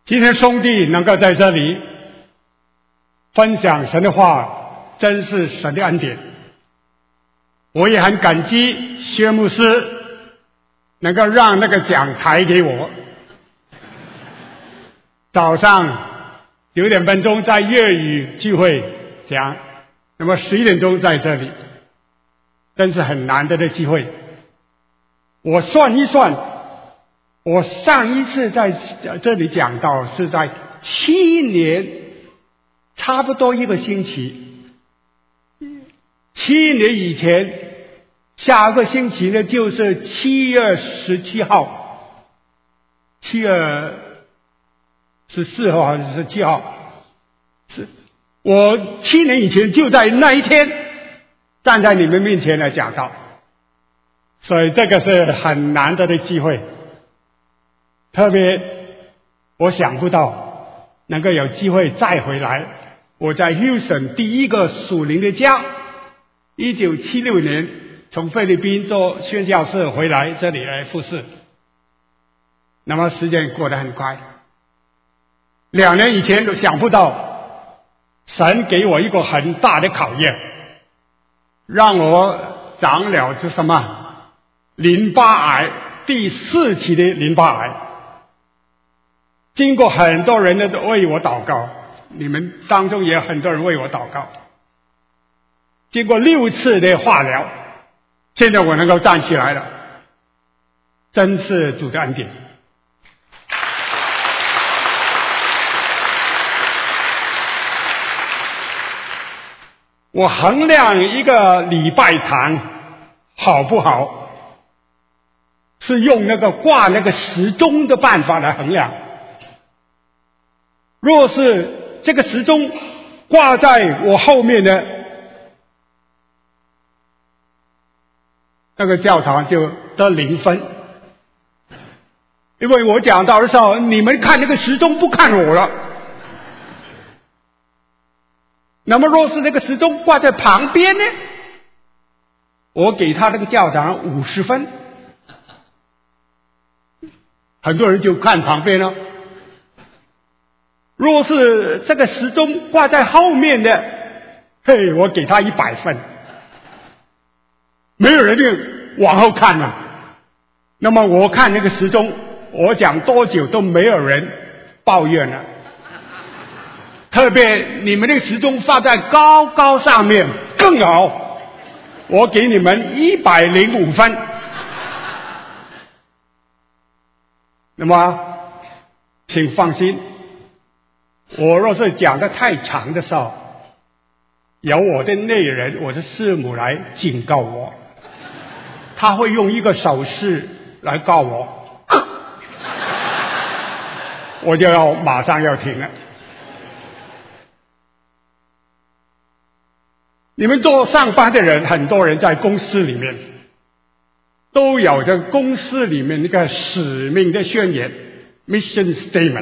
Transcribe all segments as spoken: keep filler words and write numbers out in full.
今天兄弟能够在这里分享神的话，真是神的恩典。我也很感激薛牧师能够让那个讲台给我。早上九点分钟在粤语聚会讲，那么十一点钟在这里，真是很难得的机会。我算一算，我上一次在这里讲到是在七年，差不多一个星期。七年以前，下个星期呢就是七月十七号，七月十四号还是十七号？是我七年以前就在那一天站在你们面前来讲道，所以这个是很难得的机会。特别我想不到能够有机会再回来。我在 Houston 第一个属灵的家，一九七六年从菲律宾做宣教士回来这里来服侍。那么时间过得很快，两年以前都想不到神给我一个很大的考验，让我长了这什么淋巴癌，第四期的淋巴癌。经过很多人的为我祷告，你们当中也有很多人为我祷告，经过六次的化疗，现在我能够站起来了，真是主的恩典。我衡量一个礼拜堂好不好，是用那个挂那个时钟的办法来衡量。若是这个时钟挂在我后面的那个教堂，就得零分，因为我讲到的时候，你们看那个时钟，不看我了。那么若是那个时钟挂在旁边呢，我给他那个教堂五十分。很多人就看旁边了。若是这个时钟挂在后面的，嘿，我给他一百分。没有人就往后看了。那么我看那个时钟，我讲多久都没有人抱怨了。特别你们那个时钟放在高高上面更好，我给你们一百零五分。那么请放心，我若是讲得太长的时候，由我的内人，我的师母来警告我，他会用一个手势来告我，我就要马上要停了。你们做上班的人，很多人在公司里面都有着公司里面那个使命的宣言 Mission Statement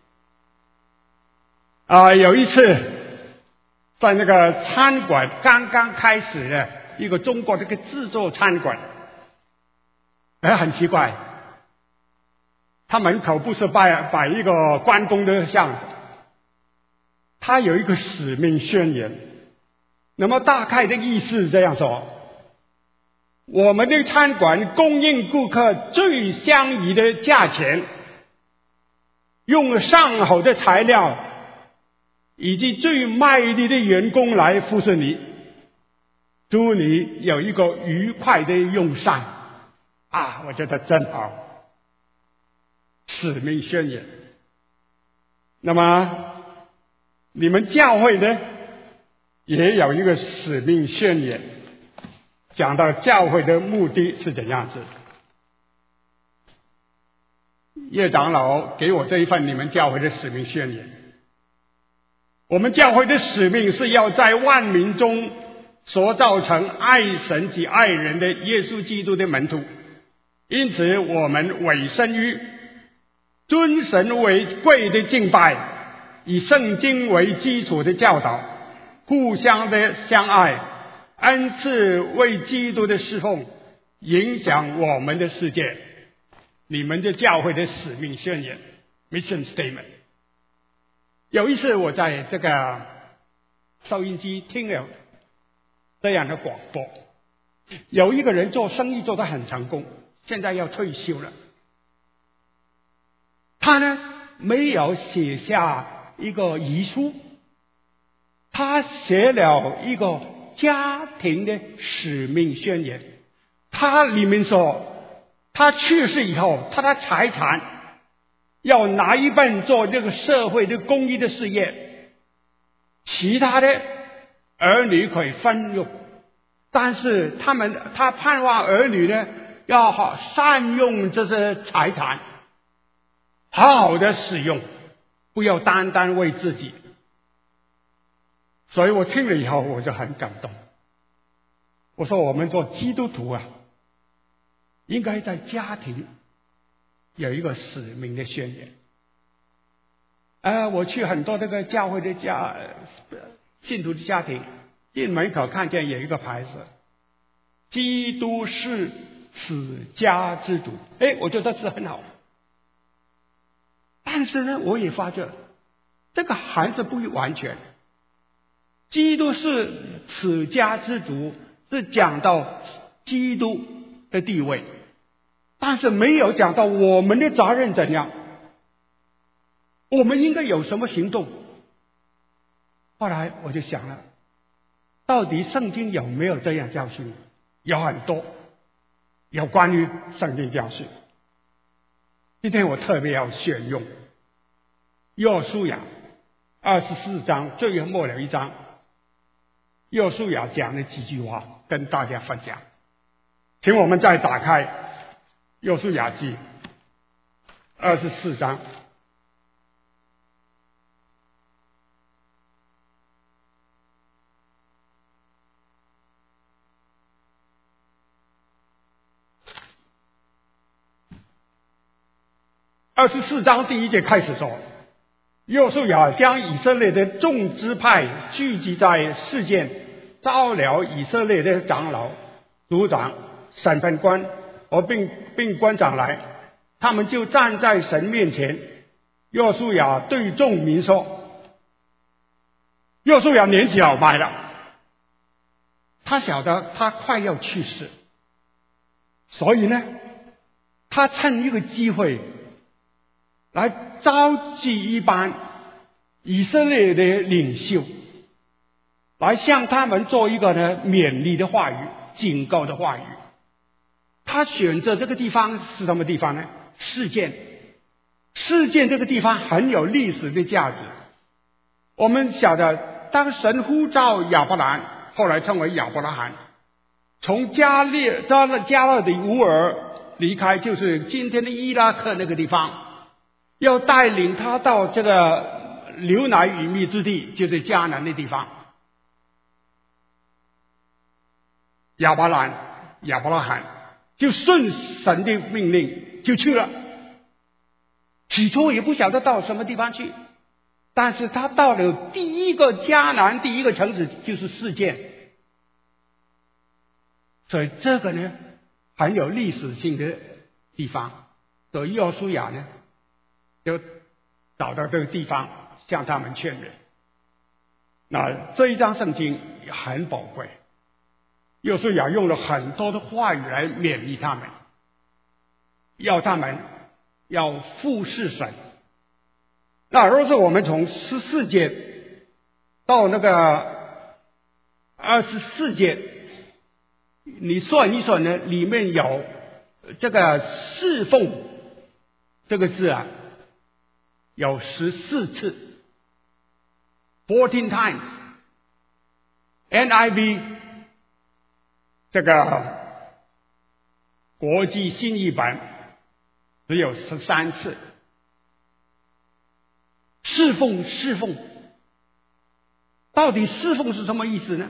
啊、呃，有一次在那个餐馆刚刚开始的一个中国这个自助餐馆，哎，很奇怪，他门口不是摆摆一个关公的像，他有一个使命宣言。那么大概的意思是这样说：我们的餐馆供应顾客最相宜的价钱，用上好的材料，以及最卖力的员工来服侍你，祝你有一个愉快的用膳啊！我觉得真好，使命宣言。那么你们教会呢，也有一个使命宣言，讲到教会的目的是怎样子。叶长老给我这一份你们教会的使命宣言。我们教会的使命是要在万民中所造成爱神及爱人的耶稣基督的门徒，因此我们委身于尊神为贵的敬拜，以圣经为基础的教导，互相的相爱，恩赐为基督的侍奉，影响我们的世界。你们的教会的使命宣言 Mission Statement 有一次我在这个收音机听了这样的广播，有一个人做生意做得很成功，现在要退休了。他呢没有写下一个遗书，他写了一个家庭的使命宣言。他里面说，他去世以后，他的财产要拿一半做这个社会的公益的事业，其他的儿女可以分用，但是他们他盼望儿女呢要好善用这些财产，好好的使用，不要单单为自己。所以我听了以后我就很感动。我说我们做基督徒啊，应该在家庭有一个使命的宣言。呃，我去很多这个教会的家信徒的家庭，进门口看见有一个牌子，基督是此家之主。哎，我觉得是很好。但是呢，我也发觉这个还是不完全。基督是此家之主是讲到基督的地位，但是没有讲到我们的责任怎样，我们应该有什么行动。后来我就想了，到底圣经有没有这样教训？有很多有关于圣经教训。今天我特别要选用约书亚二十四章最末了一章，约书亚讲的几句话跟大家分享。请我们再打开约书亚记二十四章。二十四章第一节开始说，约书亚将以色列的众支派聚集在示剑，召了以色列的长老、族长、审判官和并并官长来，他们就站在神面前。约书亚对众民说，约书亚年纪老迈了，他晓得他快要去世，所以呢，他趁一个机会来召集一班以色列的领袖，来向他们做一个呢勉励的话语、警告的话语。他选择这个地方是什么地方呢？示剑。示剑这个地方很有历史的价值。我们晓得，当神呼召亚伯兰，后来称为亚伯拉罕，从加列加勒加勒的乌尔离开，就是今天的伊拉克那个地方，要带领他到这个流奶与蜜之地，就是迦南的地方。亚伯兰、亚伯拉罕就顺神的命令就去了。起初也不晓得到什么地方去，但是他到了第一个迦南第一个城市，就是示剑。所以这个呢很有历史性的地方，所以约书亚呢就找到这个地方向他们劝勉。那这一章圣经也很宝贵，约书亚用了很多的话语来勉励他们，要他们要服侍神。那若是我们从十四节到那个二十四节，你算一算呢，里面有这个侍奉这个字啊，有十四次 ，fourteen times。N I V 这个国际新译本只有十三次。侍奉，侍奉，到底侍奉是什么意思呢？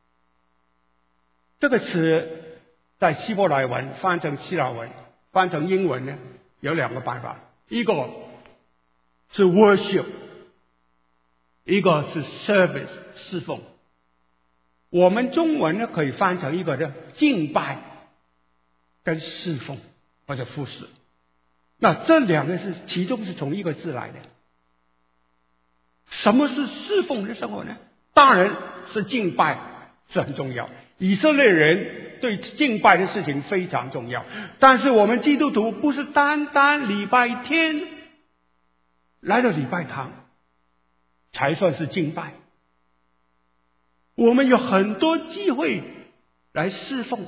这个词在希伯来文翻成希腊文，翻成英文呢，有两个办法，一个是 worship， 一个是 service， 侍奉。我们中文呢可以翻成一个的敬拜跟侍奉或者服侍。那这两个是其中是从一个字来的。 什么是侍奉的生活呢？当然是敬拜是很重要，以色列人对敬拜的事情非常重要，但是我们基督徒不是单单礼拜天来到礼拜堂才算是敬拜，我们有很多机会来侍奉。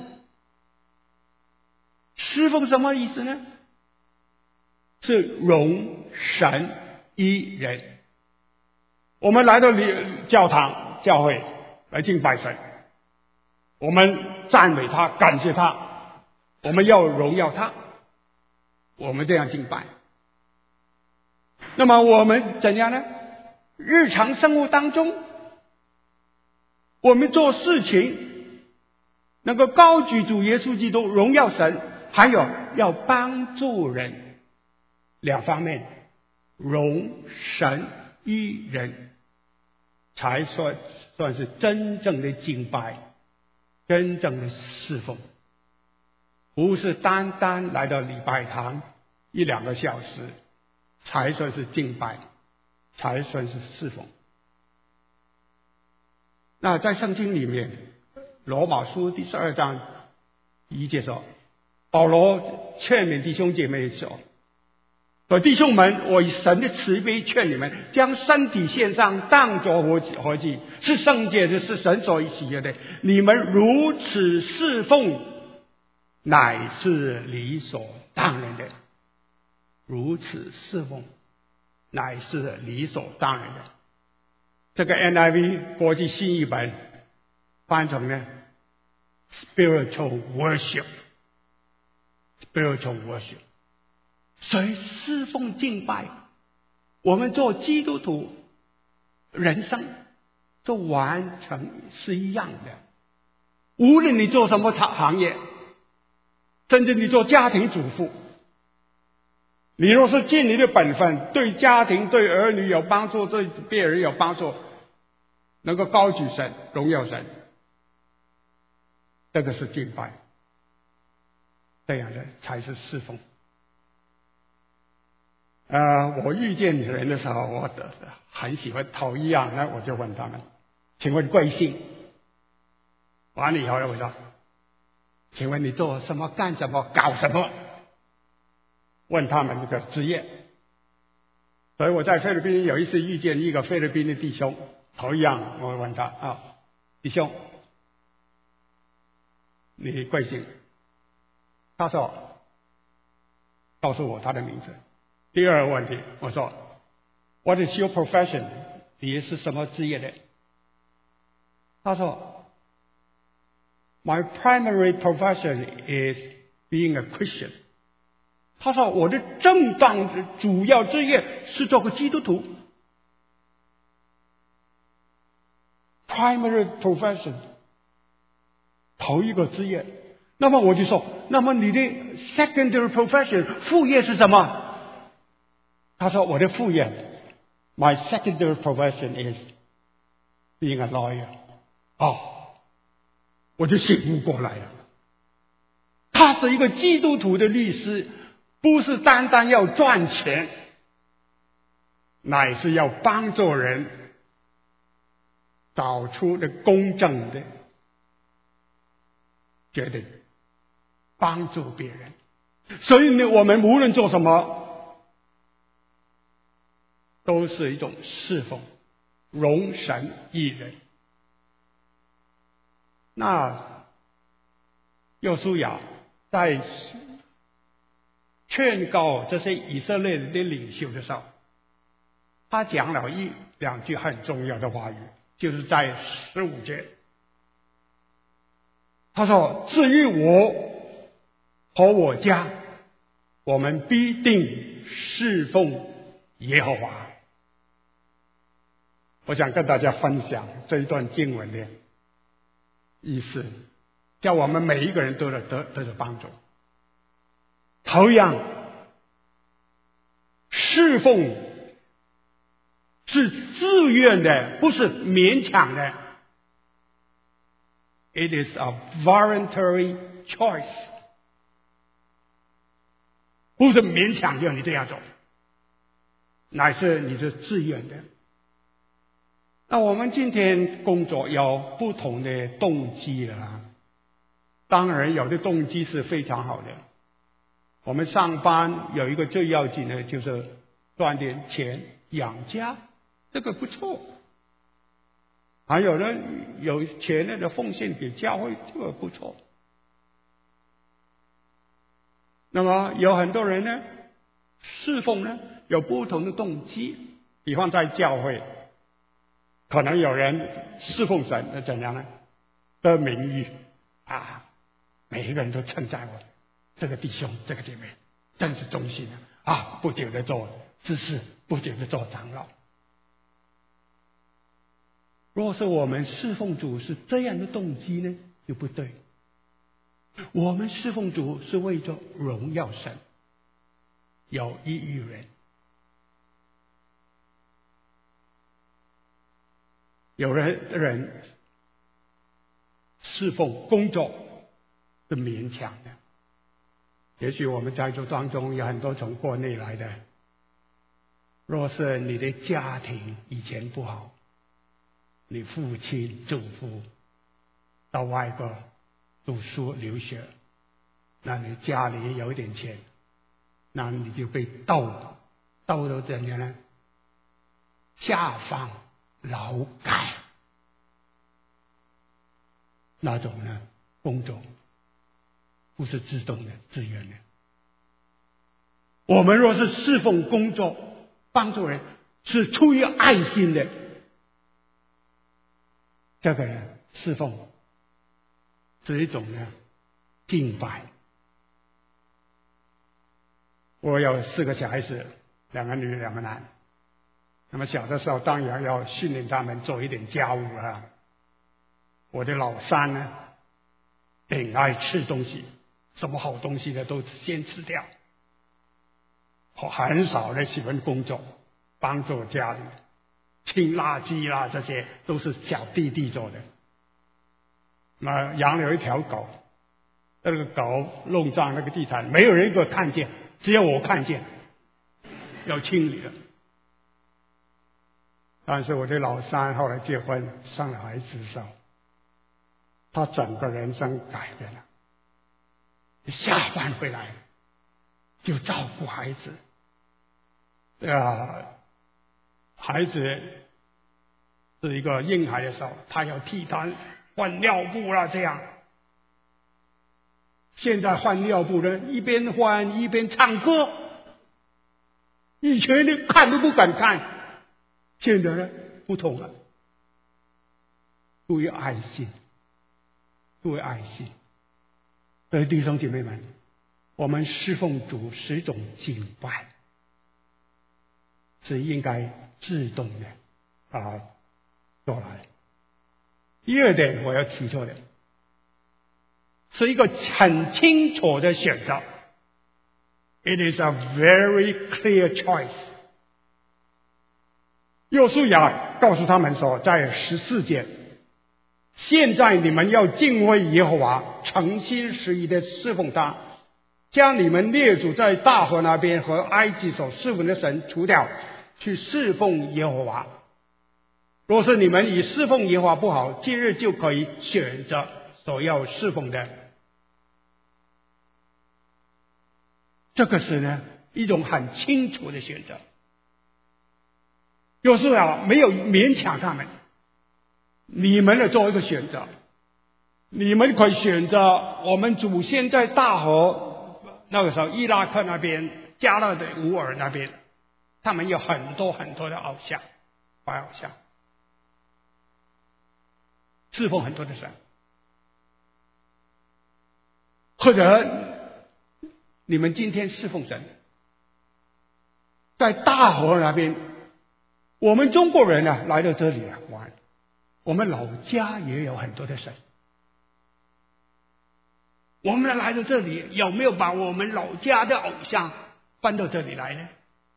侍奉什么意思呢？是荣神一人。我们来到教堂教会来敬拜神，我们赞美他，感谢他，我们要荣耀他，我们这样敬拜。那么我们怎样呢？日常生活当中，我们做事情能够高举主耶稣基督，荣耀神，还有要帮助人，两方面，荣神一人，才算算是真正的敬拜，真正的侍奉，不是单单来到礼拜堂一两个小时才算是敬拜，才算是侍奉。那在圣经里面，罗马书第十二章一节说，保罗劝勉弟兄姐妹说，说弟兄们，我以神的慈悲劝你们，将身体献上，当作活活祭，是圣洁的，是神所喜悦的。你们如此侍奉，乃是理所当然的。如此侍奉，乃是理所当然的。这个 N I V 国际新译本翻成呢 spiritual worship spiritual worship， 所以侍奉敬拜，我们做基督徒人生就完全是一样的。无论你做什么行业，甚至你做家庭主妇，你若是尽你的本分，对家庭对儿女有帮助，对别人有帮助，能够高举神，荣耀神，这个是敬拜，这样的才是侍奉。呃，我遇见人的时候，我很喜欢头一样呢，我就问他们，请问贵姓？完了以后我说，请问你做什么干什么搞什么？问他们这个职业。所以我在菲律宾有一次遇见一个菲律宾的弟兄，头一样我问他啊，弟兄你贵姓？他说告诉我他的名字。第二个问题我说 What is your profession？ 你是什么职业的？他说 My primary profession is being a Christian。他说我的正当的主要职业是做个基督徒。 primary profession 头一个职业。那么我就说，那么你的 secondary profession 副业是什么？他说我的副业 My secondary profession is being a lawyer。 哦，我就醒悟过来了，他是一个基督徒的律师，不是单单要赚钱，乃是要帮助人找出的公正的决定，帮助别人。所以呢，我们无论做什么，都是一种侍奉，荣神益人。那约书亚在劝告这些以色列人的领袖的时候，他讲了一两句很重要的话语，就是在十五节，他说：“至于我和我家，我们必定侍奉耶和华。”我想跟大家分享这一段经文的意思，叫我们每一个人都得得得到帮助。同样，侍奉是自愿的，不是勉强的。It is a voluntary choice， 不是勉强要你这样做，乃是你是自愿的。 那我们今天工作有不同的动机了，当然有的动机是非常好的。我们上班有一个最要紧的就是赚点钱养家，这个不错。还有人有钱的奉献给教会，这个不错。那么有很多人呢，侍奉呢有不同的动机，比方在教会，可能有人侍奉神，那怎样呢？得名誉啊，每一个人都称赞我，这个弟兄这个姐妹真是忠心啊，啊不久的做知识，不久的做长老。若是我们侍奉主是这样的动机呢，就不对。我们侍奉主是为着荣耀神，有益于人。有人的人侍奉工作是勉强的，也许我们在座当中有很多从国内来的，若是你的家庭以前不好，你父亲祖父到外国读书留学，那你家里有一点钱，那你就被斗斗到怎样呢？下放劳改那种呢工作不是自动的自愿的。我们若是侍奉工作帮助人，是出于爱心的，这个人侍奉是一种呢敬拜。我有四个小孩子，两个女两个男，那么小的时候当然要训练他们做一点家务啊。我的老三呢挺爱吃东西，什么好东西呢都先吃掉，很少的喜欢工作帮助家里清垃圾啦，这些都是小弟弟做的。那养了一条狗，那个狗弄脏那个地毯，没有人给我看见，只有我看见，要清理了。但是我的老三后来结婚生了孩子之后，他整个人生改变了，下班回来就照顾孩子，呃，孩子是一个婴孩的时候，他要替他换尿布啦，这样。现在换尿布呢，一边换一边唱歌，以前呢看都不敢看，现在呢不同了，出于爱心，出于爱心。所以弟兄姐妹们，我们侍奉主是一种敬拜，是应该自动的啊做来。第二点我要提出的是一个很清楚的选择。It is a very clear choice。约书亚告诉他们说，在十四节，现在你们要敬畏耶和华，诚心实意的侍奉他，将你们列祖在大河那边和埃及所侍奉的神除掉，去侍奉耶和华。若是你们以侍奉耶和华不好，今日就可以选择所要侍奉的。这个是呢一种很清楚的选择。有时啊没有勉强他们，你们的做一个选择，你们可以选择我们祖先在大河那个时候伊拉克那边加勒的乌尔那边，他们有很多很多的偶像，拜偶像，侍奉很多的神。或者你们今天侍奉神，在大河那边，我们中国人呢来到这里啊玩，我们老家也有很多的神。我们来到这里，有没有把我们老家的偶像搬到这里来呢？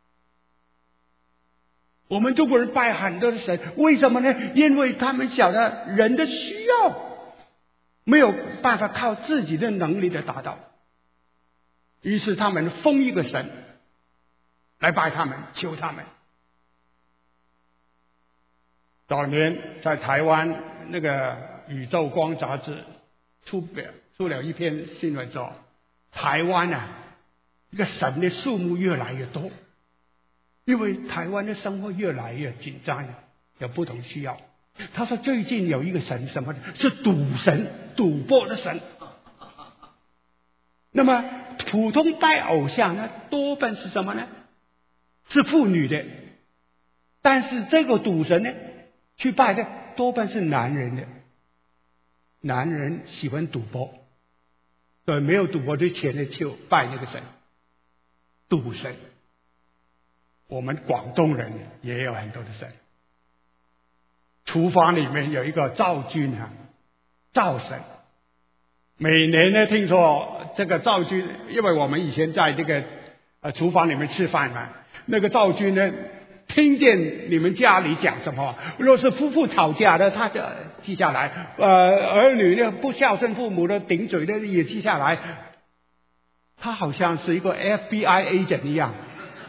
我们中国人拜很多的神，为什么呢？因为他们晓得人的需要，没有办法靠自己的能力的达到，于是他们封一个神来拜他们，求他们。 早年在台湾那个《宇宙光》杂志出表出了一篇新闻说，台湾啊，这个神的数目越来越多，因为台湾的生活越来越紧张，有不同需要。他说最近有一个神什么的，是赌神，赌博的神。那么普通拜偶像呢，多半是什么呢？是妇女的。但是这个赌神呢，去拜的多半是男人的。男人喜欢赌博，对，没有赌博的钱呢，就拜那个神，赌神。我们广东人也有很多的神。厨房里面有一个灶君啊，灶神。每年呢，听说这个灶君，因为我们以前在这个呃厨房里面吃饭嘛，那个灶君呢，听见你们家里讲什么，若是夫妇吵架的，他就记下来；呃，儿女呢不孝顺父母的，顶嘴的也记下来。他好像是一个 F B I agent 一样，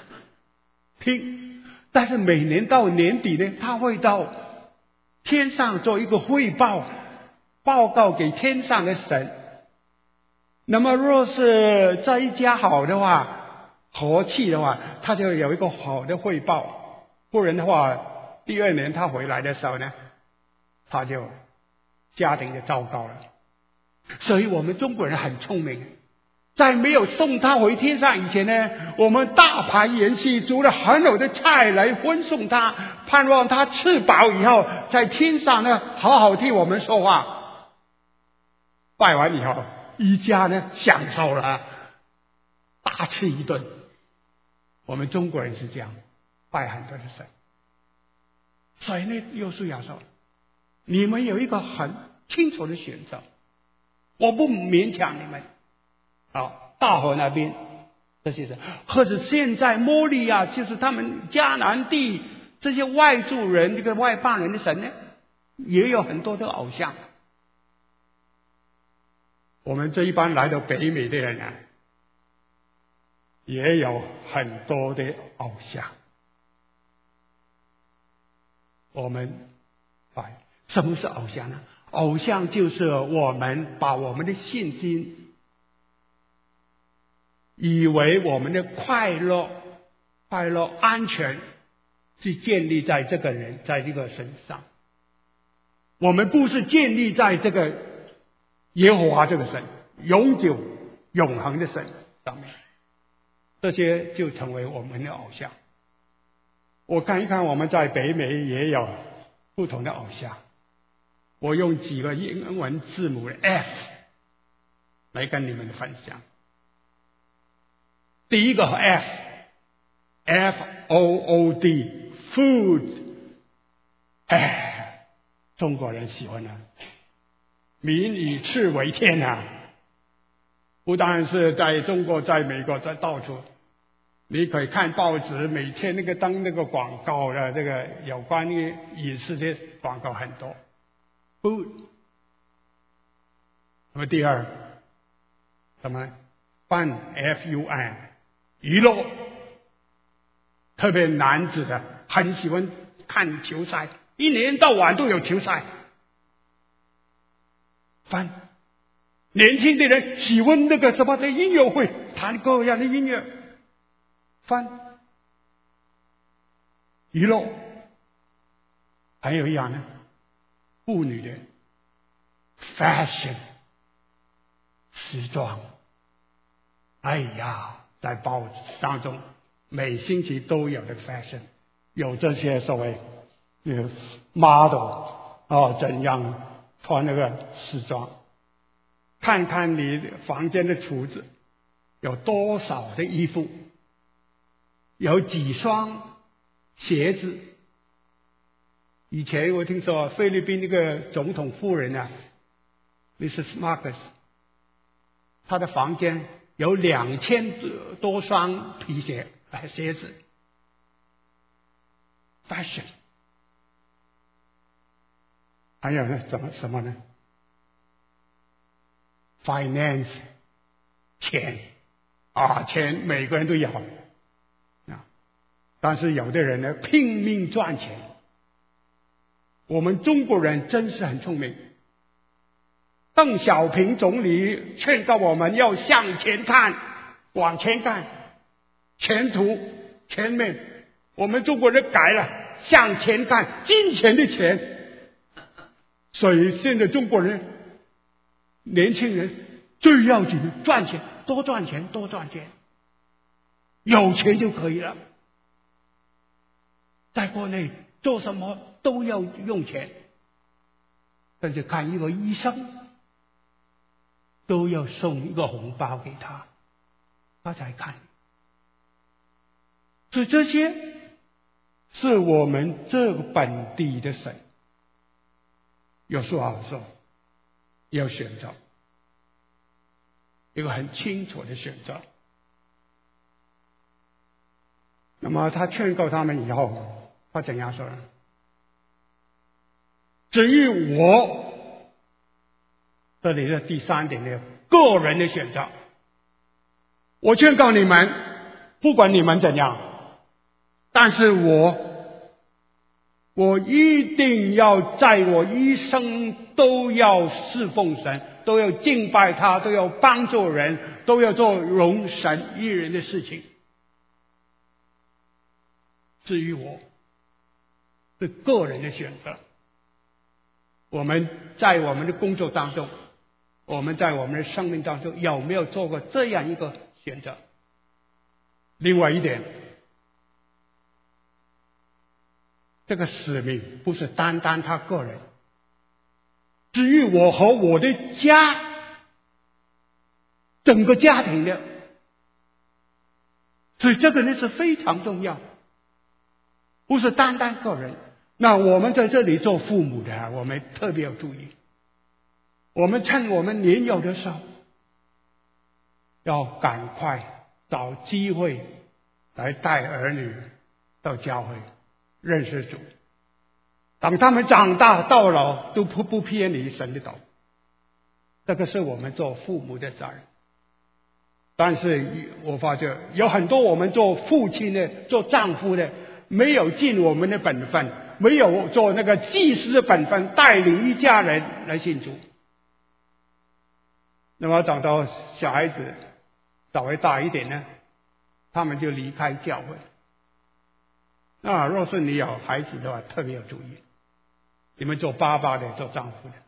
听。但是每年到年底呢，他会到天上做一个汇报，报告给天上的神。那么若是这一家好的话，和气的话，他就有一个好的汇报。不然的话，第二年他回来的时候呢，他就家庭就糟糕了。所以我们中国人很聪明，在没有送他回天上以前呢，我们大盘筵席，煮了很好的菜来欢送他，盼望他吃饱以后，在天上呢好好替我们说话。拜完以后，一家呢享受了，大吃一顿。我们中国人是这样，拜很多的神。所以呢，约书亚说，你们有一个很清楚的选择，我不勉强你们。好，大河那边这些人，或者现在摩利亚，就是他们迦南地这些外族人，这个外邦人的神呢，也有很多的偶像。我们这一般来到北美的人啊，也有很多的偶像。我们拜什么是偶像呢？偶像就是我们把我们的信心，以为我们的快乐、快乐、安全是建立在这个人，在这个身上。我们不是建立在这个耶和华这个神，永久、永恒的神上面，这些就成为我们的偶像。我看一看，我们在北美也有不同的偶像。我用几个英文字母的 F 来跟你们分享。第一个 F，F O O D food， 哎，中国人喜欢啊，民以吃为天啊！不但是在中国，在美国，在到处，你可以看报纸，每天那个登那个广告的，这个有关于饮食的广告很多。food， 那么第二，什么 fun F U N， 娱乐，特别男子的很喜欢看球赛，一年到晚都有球赛。fun， 年轻的人喜欢那个什么的音乐会，弹各样的音乐。fun， 娱乐，还有一样呢，妇女的 fashion， 时装。哎呀，在报纸当中每星期都有的 fashion， 有这些所谓 model 哦，怎样穿那个时装。看看你房间的橱子有多少的衣服，有几双鞋子。以前我听说菲律宾那个总统夫人啊 Missus Marcos， 她的房间有两千多双皮鞋鞋子。fashion， 还有呢，怎么什么呢 ？finance， 钱啊，钱每个人都有啊，但是有的人呢拼命赚钱。 我们中国人真是很聪明。邓小平总理劝告我们要向前看，往前看，前途前面。我们中国人改了，向前看，金钱的钱。所以现在中国人年轻人最要紧的赚钱，多赚钱，多赚钱，有钱就可以了。在国内做什么都要用钱，甚至看一个医生都要送一个红包给他，他才看。所以这些是我们这个本地的神，有说好说要选择一个很清楚的选择。那么他劝告他们以后，他怎样说呢？至于我，这里的第三点呢，个人的选择。我劝告你们，不管你们怎样，但是我我一定要在我一生都要侍奉神，都要敬拜他，都要帮助人，都要做荣神益人的事情。至于我，是个人的选择。我们在我们的工作当中，我们在我们的生命当中有没有做过这样一个选择？另外一点，这个使命不是单单他个人，至于我和我的家，整个家庭的，所以这个呢是非常重要，不是单单个人。那我们在这里做父母的，我们特别要注意，我们趁我们年幼的时候，要赶快找机会来带儿女到教会认识主，等他们长大到老都不不偏离神的道，这个是我们做父母的责任。但是我发觉有很多我们做父亲的、做丈夫的，没有尽我们的本分，没有做那个祭司的本分，带领一家人来信主。那么等到小孩子稍微大一点呢，他们就离开教会。那若是你有孩子的话，特别要注意，你们做爸爸的、做丈夫的，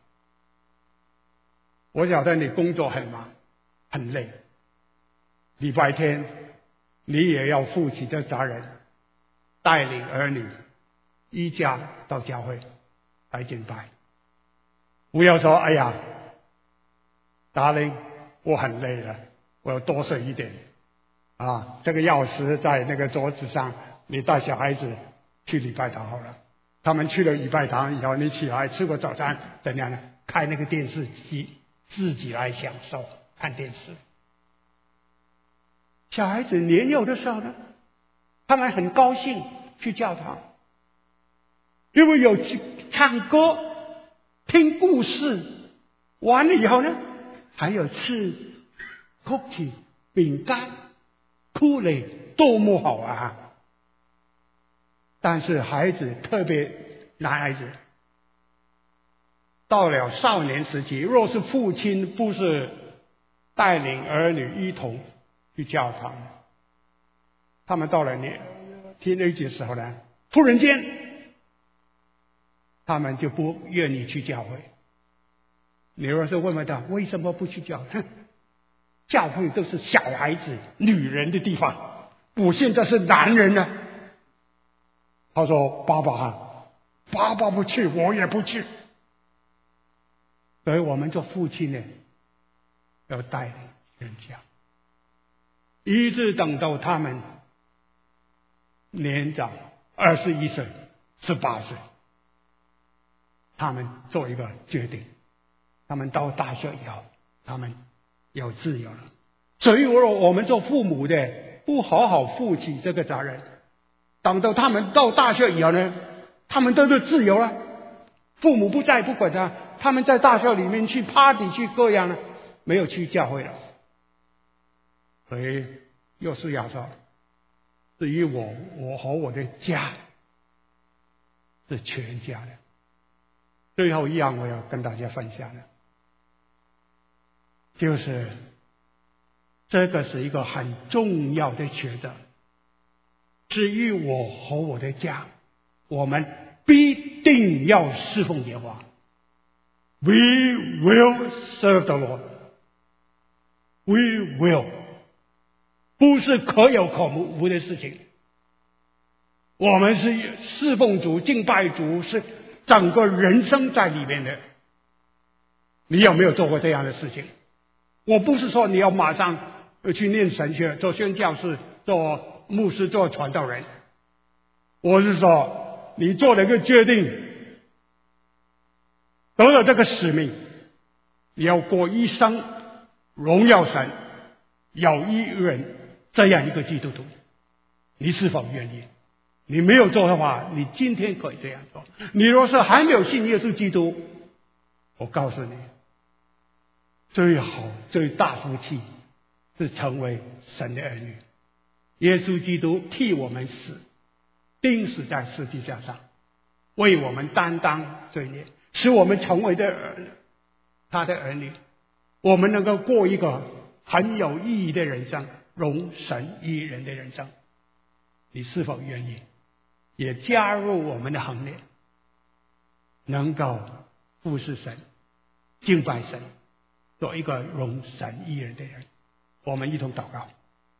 我晓得你工作很忙很累，礼拜天你也要负起这责任，带领儿女一家到教会来敬拜。不要说哎呀达令我很累了，我要多睡一点啊，这个钥匙在那个桌子上，你带小孩子去礼拜堂好了。他们去了礼拜堂以后，你起来吃过早餐怎样呢？开那个电视机自己来享受看电视。小孩子年幼的时候呢，他们很高兴去教堂，因为有唱歌听故事，完了以后呢还有吃 cookie 饼干酷嘞，多么好啊！但是孩子，特别男孩子，到了少年时期，若是父亲不是带领儿女一同去教堂，他们到了年听那节时候呢，突然间他们就不愿意去教会。你若是问问他为什么不去教会，教会都是小孩子女人的地方，我现在是男人呢。他说爸爸爸爸不去，我也不去。所以我们做父亲的要带领全家，一直等到他们年长二十一岁十八岁，他们做一个决定，他们到大学以后他们有自由了。所以我我们做父母的不好好负起这个责任，等到他们到大学以后呢，他们都是自由了，父母不再不管他，他们在大学里面去 party 去各样呢，没有去教会了。所以又是要说，至于我我和我的家是全家的， 最后一样我要跟大家分享的，就是这个是一个很重要的抉择。至于我和我的家，我们必定要侍奉耶和华。We will serve the Lord. We will， 不是可有可无的事情。我们是侍奉主、敬拜主，是整个人生在里面的。你有没有做过这样的事情？我不是说你要马上去念神学、做宣教士、做牧师、做传道人。我是说，你做了一个决定，得了这个使命，你要过一生荣耀神、有益人这样一个基督徒，你是否愿意？你没有做的话，你今天可以这样做。你若是还没有信耶稣基督，我告诉你，最好最大福气是成为神的儿女。耶稣基督替我们死，钉死在十字架上，为我们担当罪孽，使我们成为的儿他的儿女，我们能够过一个很有意义的人生，荣神益人的人生。你是否愿意也加入我们的行列，能够服侍神、敬拜神，做一个荣神益人的人？我们一同祷告。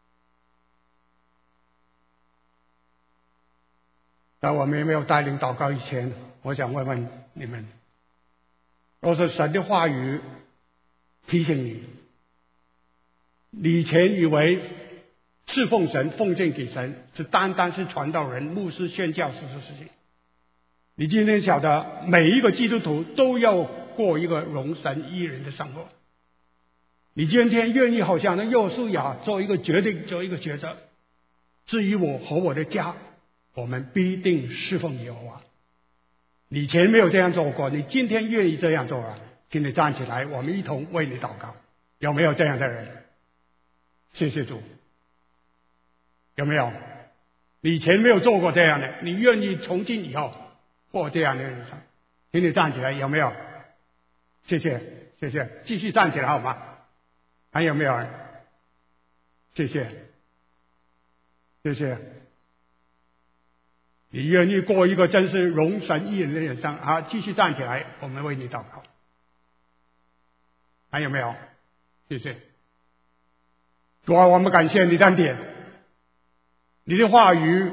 在我们没有带领祷告以前，我想问问你们，若是神的话语提醒你，你以前以为侍奉神、奉献给神是单单是传道人、牧师、宣教士的事情，你今天晓得每一个基督徒都要过一个荣神益人的生活。你今天愿意好像那约书亚做一个决定，做一个抉择，至于我和我的家，我们必定侍奉耶和华。你以前没有这样做过，你今天愿意这样做啊？请你站起来，我们一同为你祷告。有没有这样的人？谢谢主。有没有？你以前没有做过这样的，你愿意从今以后过这样的人生？请你站起来，有没有？谢谢，谢谢，继续站起来好吗？还有没有人？谢谢，谢谢。你愿意过一个真是荣神益人的人生啊！继续站起来，我们为你祷告。还有没有？谢谢。主啊，我们感谢你的恩典，你的话语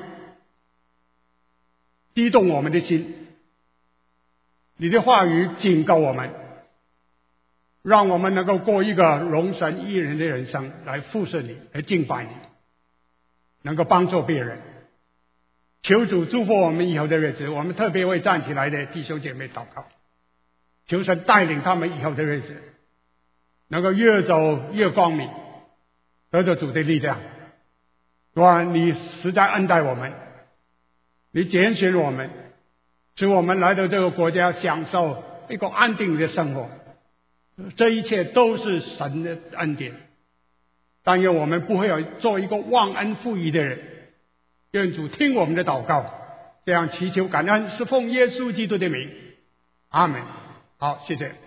激动我们的心，你的话语警告我们，让我们能够过一个荣神益人的人生，来服侍你，来敬拜你，能够帮助别人。求主祝福我们以后的日子，我们特别为站起来的弟兄姐妹祷告，求神带领他们以后的日子能够越走越光明，得着主的力量。主啊，你实在恩待我们，你拣选我们，使我们来到这个国家享受一个安定的生活，这一切都是神的恩典。但愿我们不会有做一个忘恩负义的人。愿主听我们的祷告，这样祈求感恩，是奉耶稣基督的名，阿门。好，谢谢。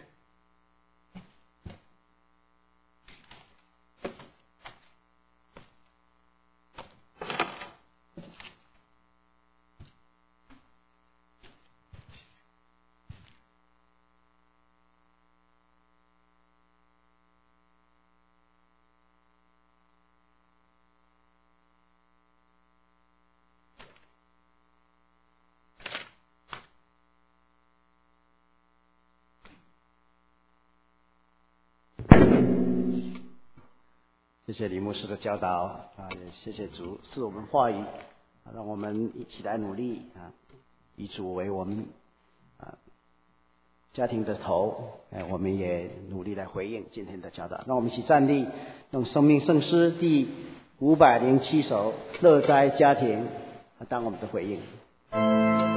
谢谢李牧师的教导啊，也谢谢主赐我们话语，啊，让我们一起来努力啊，以主为我们啊家庭的头，哎，我们也努力来回应今天的教导。让我们一起站立，用生命圣诗第五百零七首《乐哉家庭》当我们的回应。